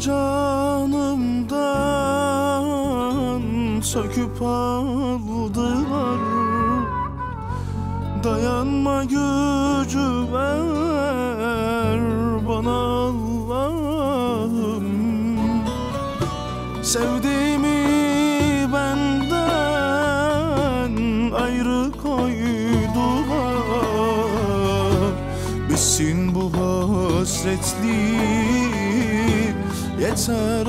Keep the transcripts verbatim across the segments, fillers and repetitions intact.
canımdan söküp aldılar. Dayanma gücü ver bana Allah'ım. Sevdiğimi benden ayrı koydular. Bitsin bu hasretlik, yeter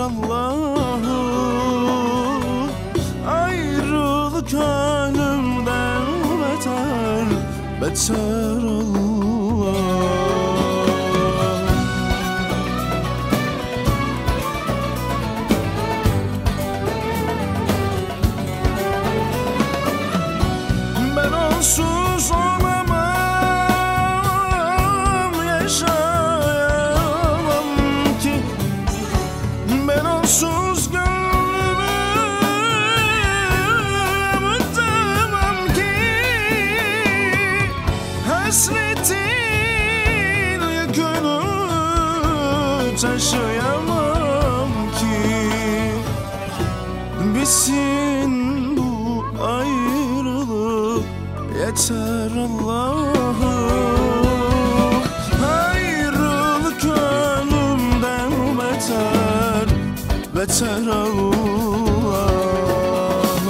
Allah'ım. Ayrılık ölümden beter, beter Allah. Ben onsuz olamam, yaşayamam ki. Ben onsuz gönlümü unutamam ki. Hasretin yükünü taşıyamam ki. Bitsin bu ayrılık, yeter Allah'ım. Ayrılık ölümden beter, beter Allah'ım.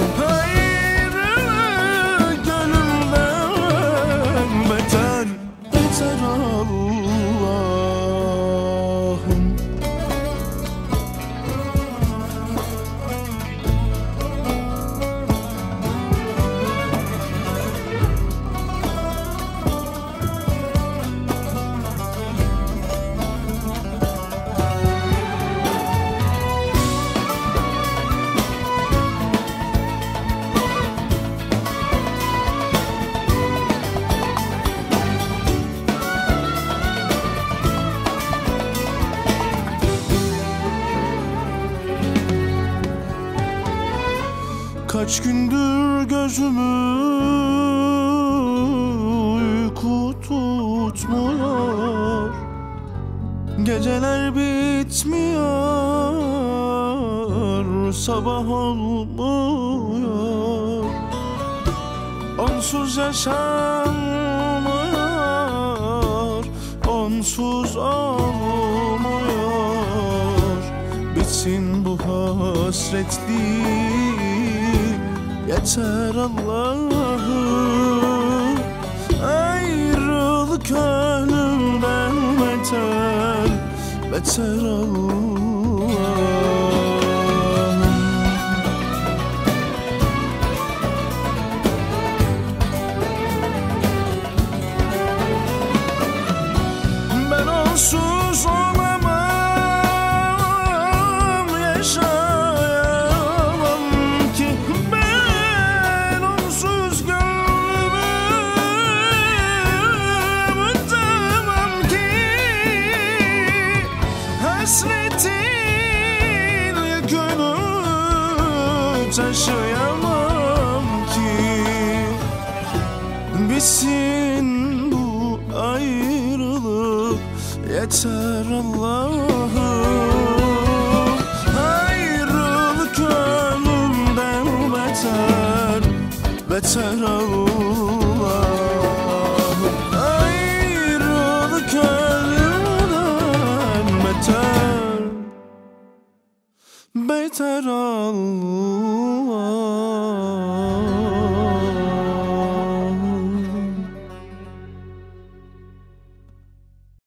Ayrılık ölümden beter, beter Allah'ım. Kaç gündür gözümü uyku tutmuyor. Geceler bitmiyor, sabah olmuyor. Onsuz yaşanmıyor, onsuz olmuyor. Bitsin bu hasretlik, yeter Allah'ım. Ayrılık ölümden beter, beter Allah'ım. Ben onsuz olamam, yaşayamam ki. Ben onsuz gönlümü unutamam ki. Hasretin yükünü taşıyamam ki. Bitsin bu ayrılık, yeter Allah'ım. Ayrılık ölümden beter, beter Allah'ım. Ayrılık ölümden beter, beter